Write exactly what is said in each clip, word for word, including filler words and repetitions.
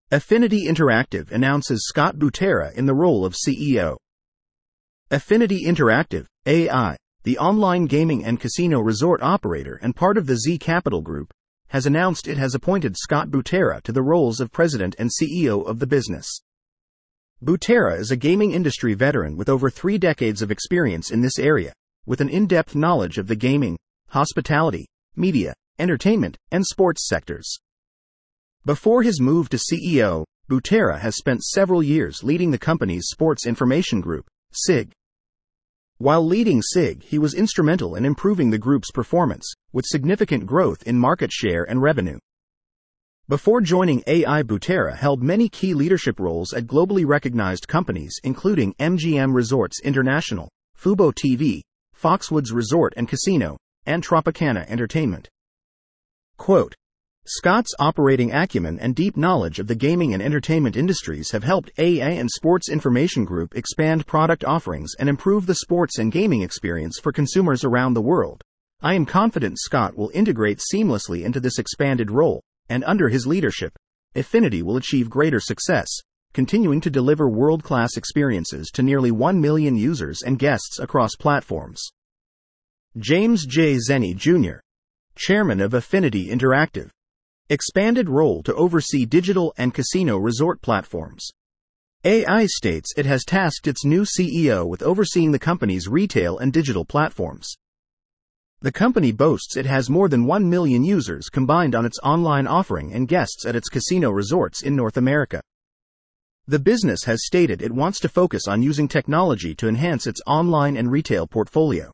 Affinity Interactive announces Scott Butera in the role of C E O. Affinity Interactive, A I, the online gaming and casino resort operator and part of the Z Capital Group, has announced it has appointed Scott Butera to the roles of president and C E O of the business. Butera is a gaming industry veteran with over three decades of experience in this area, with an in-depth knowledge of the gaming, hospitality, media, entertainment, and sports sectors. Before his move to C E O, Butera has spent several years leading the company's Sports Information Group, S I G. While leading S I G, he was instrumental in improving the group's performance, with significant growth in market share and revenue. Before joining A I, Butera held many key leadership roles at globally recognized companies including M G M Resorts International, Fubo T V, Foxwoods Resort and Casino, and Tropicana Entertainment. Quote, Scott's operating acumen and deep knowledge of the gaming and entertainment industries have helped A I and Sports Information Group expand product offerings and improve the sports and gaming experience for consumers around the world. I am confident Scott will integrate seamlessly into this expanded role, and under his leadership, Affinity will achieve greater success, continuing to deliver world-class experiences to nearly one million users and guests across platforms. James J. Zenny Junior, Chairman of Affinity Interactive. Expanded role to oversee digital and casino resort platforms. A I states it has tasked its new C E O with overseeing the company's retail and digital platforms. The company boasts it has more than one million users combined on its online offering and guests at its casino resorts in North America. The business has stated it wants to focus on using technology to enhance its online and retail portfolio.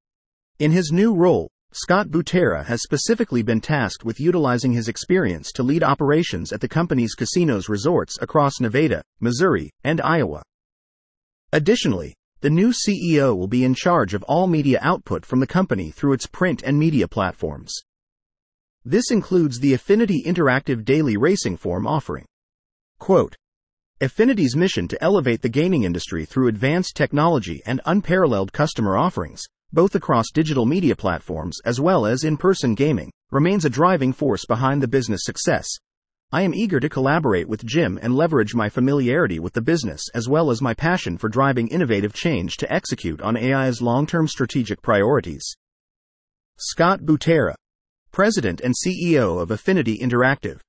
In his new role, Scott Butera has specifically been tasked with utilizing his experience to lead operations at the company's casinos resorts across Nevada, Missouri, and Iowa. Additionally, the new C E O will be in charge of all media output from the company through its print and media platforms. This includes the Affinity Interactive Daily Racing Form offering. Quote, Affinity's mission to elevate the gaming industry through advanced technology and unparalleled customer offerings, both across digital media platforms as well as in-person gaming, remains a driving force behind the business success. I am eager to collaborate with Jim and leverage my familiarity with the business as well as my passion for driving innovative change to execute on A I's long-term strategic priorities. Scott Butera, President and C E O of Affinity Interactive.